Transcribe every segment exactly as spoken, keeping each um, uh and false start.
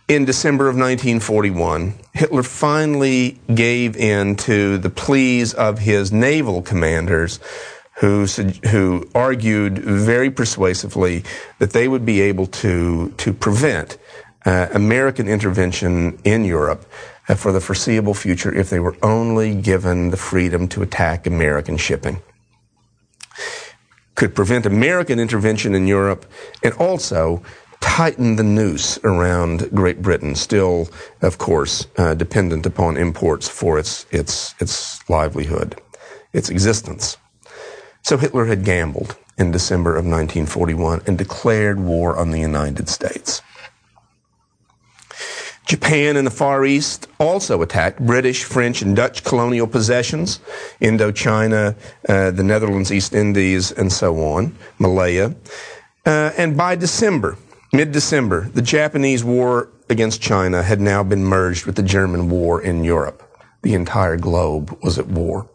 in December of nineteen forty-one, Hitler finally gave in to the pleas of his naval commanders, who who argued very persuasively that they would be able to to prevent uh, American intervention in Europe uh, for the foreseeable future if they were only given the freedom to attack American shipping. Could prevent American intervention in Europe and also tighten the noose around Great Britain, still, of course, uh, dependent upon imports for its its its livelihood, its existence. So Hitler had gambled in December of nineteen forty-one and declared war on the United States. Japan and the Far East also attacked British, French, and Dutch colonial possessions, Indochina, uh, the Netherlands, East Indies, and so on, Malaya. Uh, and by December, mid-December, the Japanese war against China had now been merged with the German war in Europe. The entire globe was at war.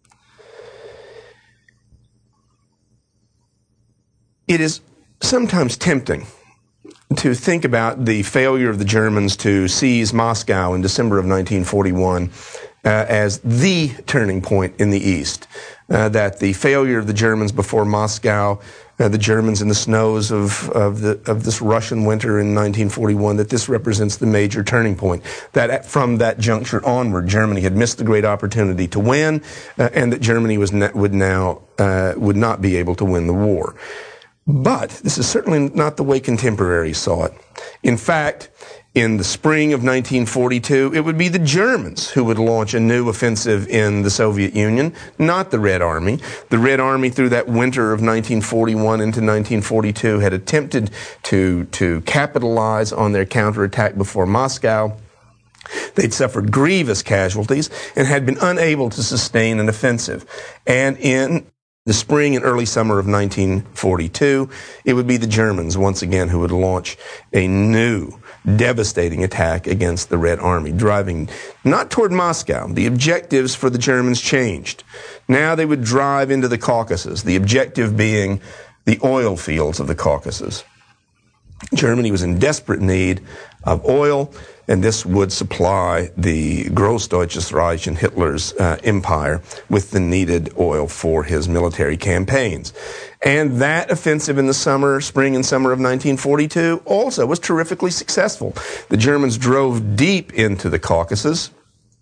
It is sometimes tempting to think about the failure of the Germans to seize Moscow in December of nineteen forty-one uh, as the turning point in the East. Uh, that the failure of the Germans before Moscow, uh, the Germans in the snows of, of, the, of this Russian winter in nineteen forty-one, that this represents the major turning point. That at, from that juncture onward, Germany had missed the great opportunity to win, uh, and that Germany was ne- would now uh, would not be able to win the war. But this is certainly not the way contemporaries saw it. In fact, in the spring of nineteen forty-two, it would be the Germans who would launch a new offensive in the Soviet Union, not the Red Army. The Red Army, through that winter of nineteen forty-one into nineteen forty-two, had attempted to, to capitalize on their counterattack before Moscow. They'd suffered grievous casualties and had been unable to sustain an offensive. And in the spring and early summer of nineteen forty-two, it would be the Germans once again who would launch a new, devastating attack against the Red Army, driving not toward Moscow. The objectives for the Germans changed. Now they would drive into the Caucasus, the objective being the oil fields of the Caucasus. Germany was in desperate need of oil, and this would supply the Großdeutsches Reich and Hitler's uh, empire with the needed oil for his military campaigns. And that offensive in the summer, spring and summer of nineteen forty-two also was terrifically successful. The Germans drove deep into the Caucasus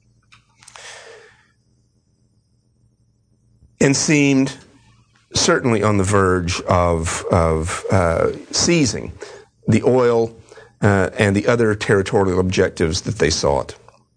and seemed certainly on the verge of, of uh, seizing the oil uh, and the other territorial objectives that they sought.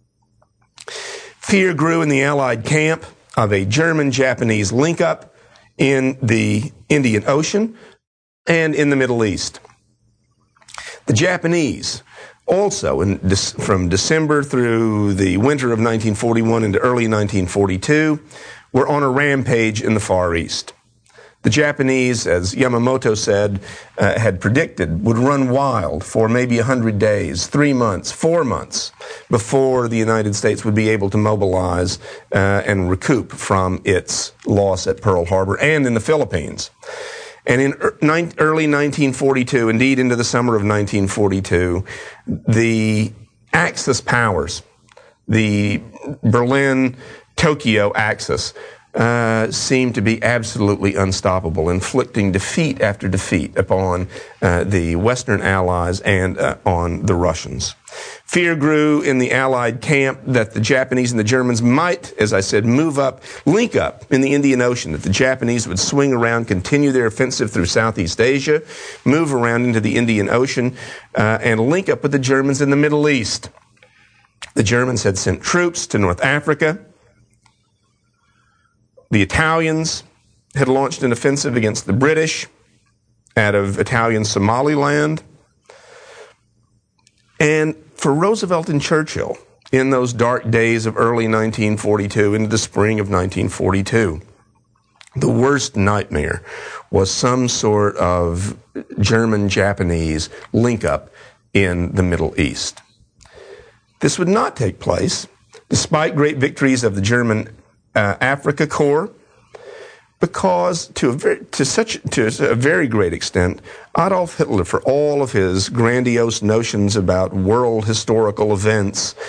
Fear grew in the Allied camp of a German-Japanese link-up in the Indian Ocean and in the Middle East. The Japanese also, in, from December through the winter of nineteen forty-one into early nineteen forty-two, were on a rampage in the Far East. The Japanese, as Yamamoto said, uh, had predicted, would run wild for maybe one hundred days, three months, four months, before the United States would be able to mobilize uh, and recoup from its loss at Pearl Harbor and in the Philippines. And in er- early nineteen forty-two, indeed into the summer of nineteen forty-two, the Axis powers, the Berlin-Tokyo axis, Uh, seemed to be absolutely unstoppable, inflicting defeat after defeat upon uh, the Western Allies and uh, on the Russians. Fear grew in the Allied camp that the Japanese and the Germans might, as I said, move up, link up in the Indian Ocean, that the Japanese would swing around, continue their offensive through Southeast Asia, move around into the Indian Ocean, uh, and link up with the Germans in the Middle East. The Germans had sent troops to North Africa. The Italians had launched an offensive against the British out of Italian Somaliland. And for Roosevelt and Churchill, in those dark days of early nineteen forty-two into the spring of nineteen forty-two, the worst nightmare was some sort of German-Japanese link-up in the Middle East. This would not take place, despite great victories of the German Uh, Africa Corps, because to a very, to such to a very great extent, Adolf Hitler, for all of his grandiose notions about world historical events